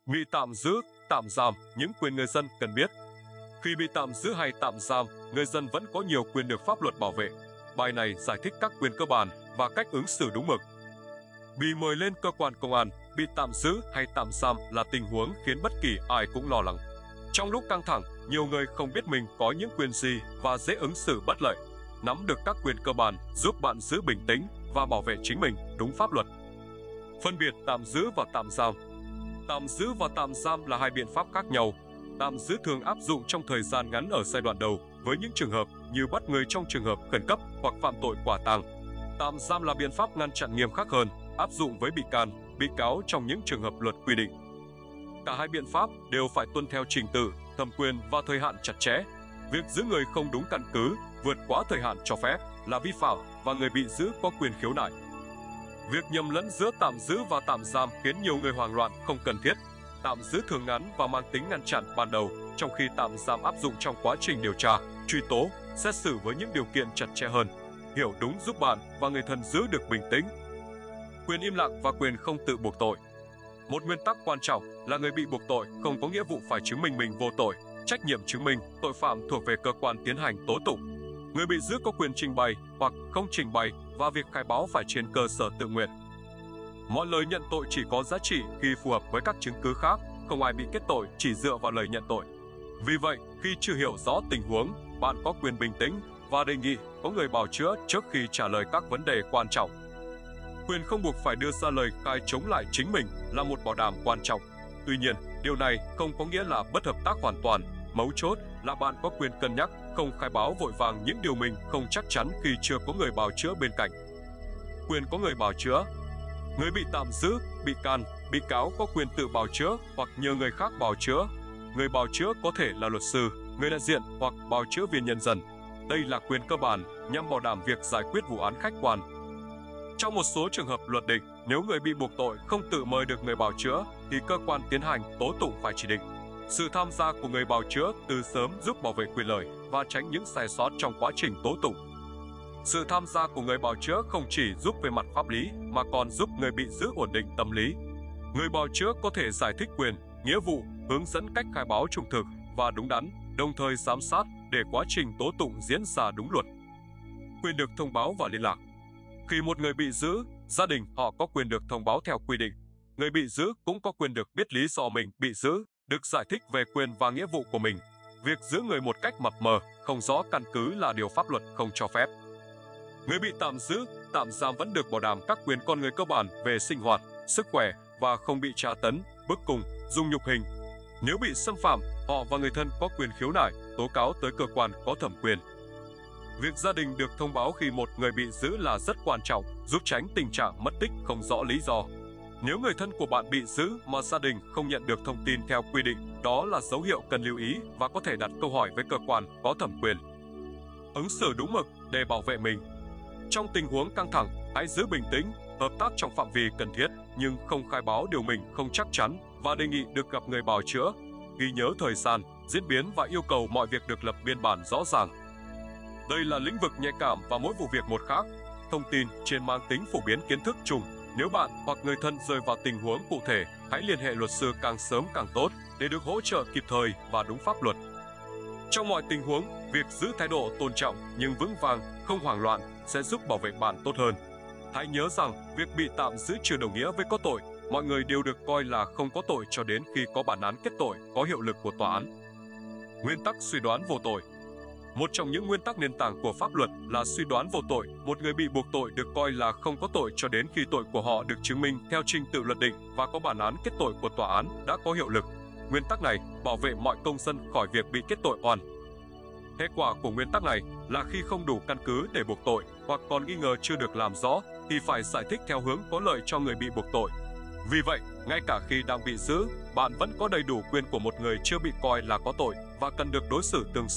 Bị tạm giữ, tạm giam, những quyền người dân cần biết. Khi bị tạm giữ hay tạm giam, người dân vẫn có nhiều quyền được pháp luật bảo vệ. Bài này giải thích các quyền cơ bản và cách ứng xử đúng mực. Bị mời lên cơ quan công an, bị tạm giữ hay tạm giam là tình huống khiến bất kỳ ai cũng lo lắng. Trong lúc căng thẳng, nhiều người không biết mình có những quyền gì và dễ ứng xử bất lợi. Nắm được các quyền cơ bản giúp bạn giữ bình tĩnh và bảo vệ chính mình đúng pháp luật. Phân biệt tạm giữ và tạm giam. Tạm giữ và tạm giam là hai biện pháp khác nhau. Tạm giữ thường áp dụng trong thời gian ngắn ở giai đoạn đầu với những trường hợp như bắt người trong trường hợp khẩn cấp hoặc phạm tội quả tang. Tạm giam là biện pháp ngăn chặn nghiêm khắc hơn, áp dụng với bị can, bị cáo trong những trường hợp luật quy định. Cả hai biện pháp đều phải tuân theo trình tự, thẩm quyền và thời hạn chặt chẽ. Việc giữ người không đúng căn cứ, vượt quá thời hạn cho phép là vi phạm và người bị giữ có quyền khiếu nại. Việc nhầm lẫn giữa tạm giữ và tạm giam khiến nhiều người hoảng loạn không cần thiết. Tạm giữ thường ngắn và mang tính ngăn chặn ban đầu, trong khi tạm giam áp dụng trong quá trình điều tra, truy tố, xét xử với những điều kiện chặt chẽ hơn. Hiểu đúng giúp bạn và người thân giữ được bình tĩnh. Quyền im lặng và quyền không tự buộc tội. Một nguyên tắc quan trọng là người bị buộc tội không có nghĩa vụ phải chứng minh mình vô tội. Trách nhiệm chứng minh tội phạm thuộc về cơ quan tiến hành tố tụng. Người bị giữ có quyền trình bày hoặc không trình bày và việc khai báo phải trên cơ sở tự nguyện. Mọi lời nhận tội chỉ có giá trị khi phù hợp với các chứng cứ khác, không ai bị kết tội chỉ dựa vào lời nhận tội. Vì vậy, khi chưa hiểu rõ tình huống, bạn có quyền bình tĩnh và đề nghị có người bào chữa trước khi trả lời các vấn đề quan trọng. Quyền không buộc phải đưa ra lời khai chống lại chính mình là một bảo đảm quan trọng. Tuy nhiên, điều này không có nghĩa là bất hợp tác hoàn toàn. Mấu chốt là bạn có quyền cân nhắc, không khai báo vội vàng những điều mình không chắc chắn khi chưa có người bào chữa bên cạnh. Quyền có người bào chữa. Người bị tạm giữ, bị can, bị cáo có quyền tự bào chữa hoặc nhờ người khác bào chữa. Người bào chữa có thể là luật sư, người đại diện hoặc bào chữa viên nhân dân. Đây là quyền cơ bản nhằm bảo đảm việc giải quyết vụ án khách quan. Trong một số trường hợp luật định, nếu người bị buộc tội không tự mời được người bào chữa, thì cơ quan tiến hành tố tụng phải chỉ định. Sự tham gia của người bào chữa từ sớm giúp bảo vệ quyền lợi và tránh những sai sót trong quá trình tố tụng. Sự tham gia của người bào chữa không chỉ giúp về mặt pháp lý mà còn giúp người bị giữ ổn định tâm lý. Người bào chữa có thể giải thích quyền, nghĩa vụ, hướng dẫn cách khai báo trung thực và đúng đắn, đồng thời giám sát để quá trình tố tụng diễn ra đúng luật. Quyền được thông báo và liên lạc. Khi một người bị giữ, gia đình họ có quyền được thông báo theo quy định. Người bị giữ cũng có quyền được biết lý do mình bị giữ, được giải thích về quyền và nghĩa vụ của mình. Việc giữ người một cách mập mờ, không rõ căn cứ là điều pháp luật không cho phép. Người bị tạm giữ, tạm giam vẫn được bảo đảm các quyền con người cơ bản về sinh hoạt, sức khỏe và không bị tra tấn, bức cung, dùng nhục hình. Nếu bị xâm phạm, họ và người thân có quyền khiếu nại, tố cáo tới cơ quan có thẩm quyền. Việc gia đình được thông báo khi một người bị giữ là rất quan trọng, giúp tránh tình trạng mất tích không rõ lý do. Nếu người thân của bạn bị giữ mà gia đình không nhận được thông tin theo quy định, đó là dấu hiệu cần lưu ý và có thể đặt câu hỏi với cơ quan có thẩm quyền. Ứng xử đúng mực để bảo vệ mình. Trong tình huống căng thẳng, hãy giữ bình tĩnh, hợp tác trong phạm vi cần thiết nhưng không khai báo điều mình không chắc chắn và đề nghị được gặp người bào chữa. Ghi nhớ thời gian, diễn biến và yêu cầu mọi việc được lập biên bản rõ ràng. Đây là lĩnh vực nhạy cảm và mỗi vụ việc một khác. Thông tin trên mang tính phổ biến kiến thức chung. Nếu bạn hoặc người thân rơi vào tình huống cụ thể, hãy liên hệ luật sư càng sớm càng tốt để được hỗ trợ kịp thời và đúng pháp luật. Trong mọi tình huống, việc giữ thái độ tôn trọng nhưng vững vàng, không hoảng loạn sẽ giúp bảo vệ bạn tốt hơn. Hãy nhớ rằng, việc bị tạm giữ chưa đồng nghĩa với có tội. Mọi người đều được coi là không có tội cho đến khi có bản án kết tội có hiệu lực của tòa án. Nguyên tắc suy đoán vô tội. Một trong những nguyên tắc nền tảng của pháp luật là suy đoán vô tội. Một người bị buộc tội được coi là không có tội cho đến khi tội của họ được chứng minh theo trình tự luật định và có bản án kết tội của tòa án đã có hiệu lực. Nguyên tắc này bảo vệ mọi công dân khỏi việc bị kết tội oan. Hệ quả của nguyên tắc này là khi không đủ căn cứ để buộc tội hoặc còn nghi ngờ chưa được làm rõ thì phải giải thích theo hướng có lợi cho người bị buộc tội. Vì vậy, ngay cả khi đang bị giữ, bạn vẫn có đầy đủ quyền của một người chưa bị coi là có tội và cần được đối xử tương xứng.